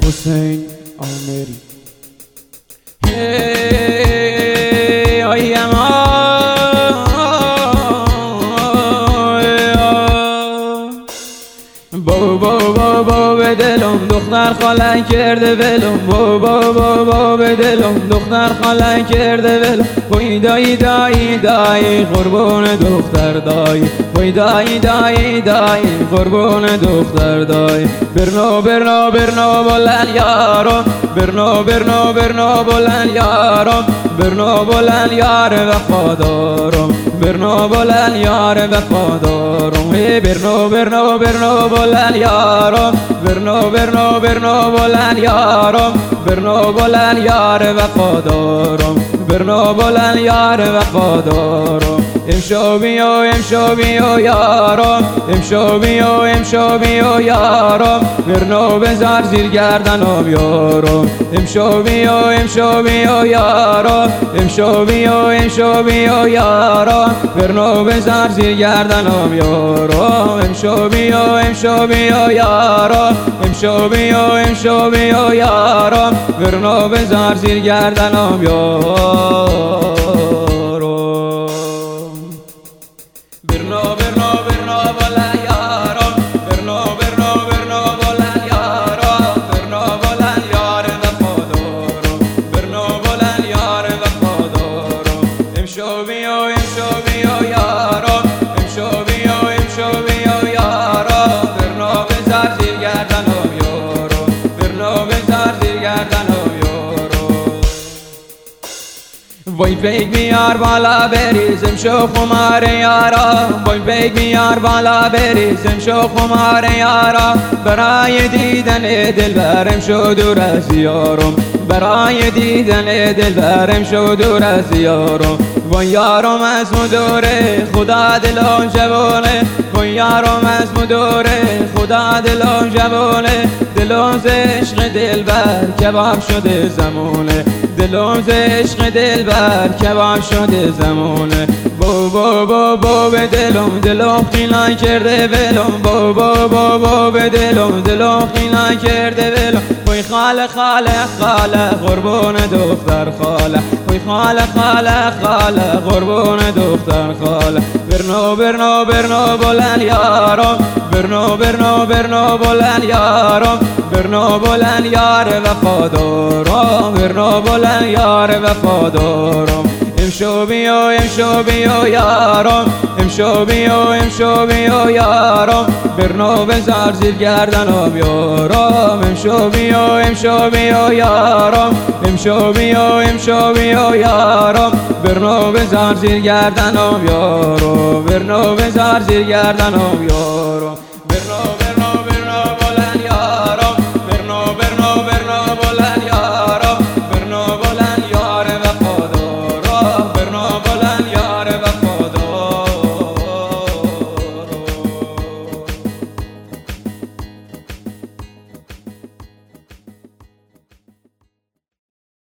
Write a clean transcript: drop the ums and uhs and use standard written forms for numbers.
حسین آمری. آیم بابا به دلم دختر خاله کرده ولم، بابا به دلم دختر خاله کرده ولم. وای دایی دایی دایی قربون دختر دایی، وای دایی دایی دایی قربون دختر دایی. برنو برنو برنو بلند یارم، برنو برنو برنو بلند یارم، برنو بلند یار وفادارم، برنو بلند یار وفادارم. برنو برنو برنو بلند یارم، برنو برنو برنو بلند یارم، برنو بلند یار وفادارم، برنو بلند یار وفادارم. امشو بیو یارم، امشو بیو یارم، برنو بزار زیر گردنم یارم. امشو بیو یارم، امشو بیو یارم، برنو بزار زیر گردنم یارم. امشو بیو یارم، امشو بیو یارم، برنو بزار زیر گردنم یارم. برنو برنو برنو بلند یارم، برنو برنو برنو بلند یارم، برنو بلند یار وفادارم، برنو بلند یار وفادارم. امشو بیو یارم، امشو بیو یارم، برنو بزار زیر گردنم یارم، برنو بزار زیر گردنم یارم. وای پیک بیار بالا بریزم شو خمار یارا، وای پیک بیار بالا بریزم شو خمار یارا. برای دیدن دلبرم شو دور از یارم، برای دیدن دلبرم شو دور از یارم. وای یارم از مدوره خدا دلم جوانه، وای یارم از مدوره خدا دلم جوانه. دلم ز عشق دلبر کباب شده زمونه، دلم ز عشق دلبر کباب شده زمونه. بابا به دلم خینا کرده ولم، بابا به دلم خینا کرده ولم. وای خاله قربون دختر خاله، وای خاله قربون دختر خاله. برنو برنو برنو بلند یارم، برنو برنو برنو بلند یارم، برنو بلند یار وفادارم، برنو بلند یار وفادارم. امشو بیو یارم، امشو بیو یارم، برنو بزار زیر گردنم یارم. امشو بیو یارم، امشو بیو یارم، برنو بزار زیر گردنم یارم، برنو بزار زیر گردنم یارم.